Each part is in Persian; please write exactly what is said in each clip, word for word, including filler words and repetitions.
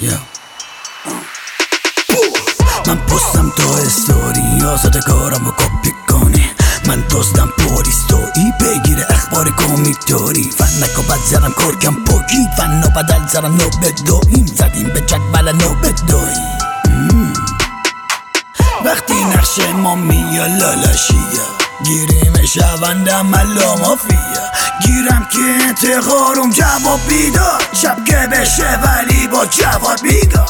yeah. من پستم تو استوری آزاده کارم رو کپی کنی من دوستم پولیستویی بگیره اخبار کمیکتوری فن نکو بد زرم کرکم پوکی فن و بدل زرم نو بدویم زدیم به جدول نو بدویم وقتی نقش ما میا لالاشیه گیریم شوندم ملا مافیا گیرم که انتقارم جواب بیدار شب که بشه ولی با جواب بیدار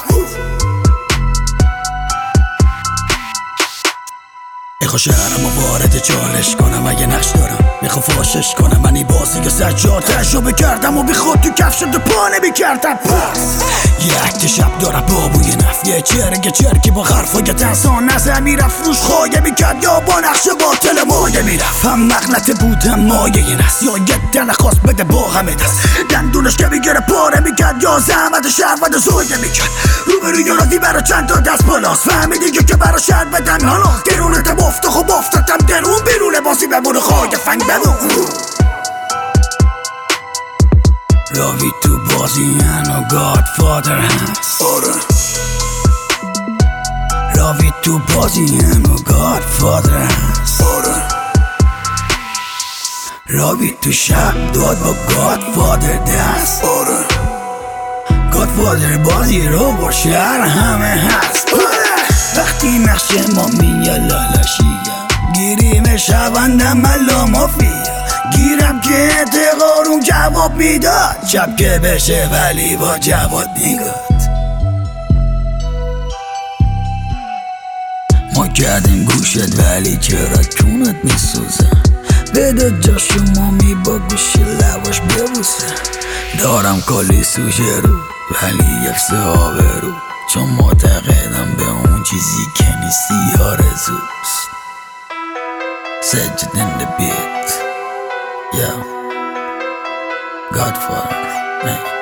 میخوا شهرم و وارد چالش کنم اگه نقش دارم میخوا فاشش کنم منی بازی که سجاد تجربه کردم و بی خود تو کف شده پا نمی کردم پس یه عکت شب دارم بابوی نف یه چرک چرکی با حرفای تنسا نزه میرفت روش خواهی میکرد یا با نقش باطل مایه میرفت هم مغلطه بودم مایه نست یا یه دل خواست بده با همه دست دندونش که میگره پاره میکرد یا زحمت شهروند زویه میکرد روبروی رازی برا چند تا دست بالاست فهمیدی که برا شهر بدن حالا درونت بفته خب افتادم درون بیرون بازی بمونه خواهی فنگ بمون راوی تو بازی هنو گاد فادر هست آره راوی تو بازی هنو گاد فادر هست آره راوی تو شب داد با گاد فادر دست آره گاد فادر بازی رو با شهر همه هست آره وقتی نقش ما میا لالاشیه گیریم شوندم ملا مافیا گیرم که انتقارم جواب میداد شب که بشه ولی با جواب میگاد ما کردیم گوشت ولی چرا کونت میسوزه بده جا شما می با گوش لواش ببوسه دارم کلی سوژه رو ولی یک صحابه رو چون معتقدم به اون چیزی که نیستی آرزوست سجد in the beat yeah Godfather man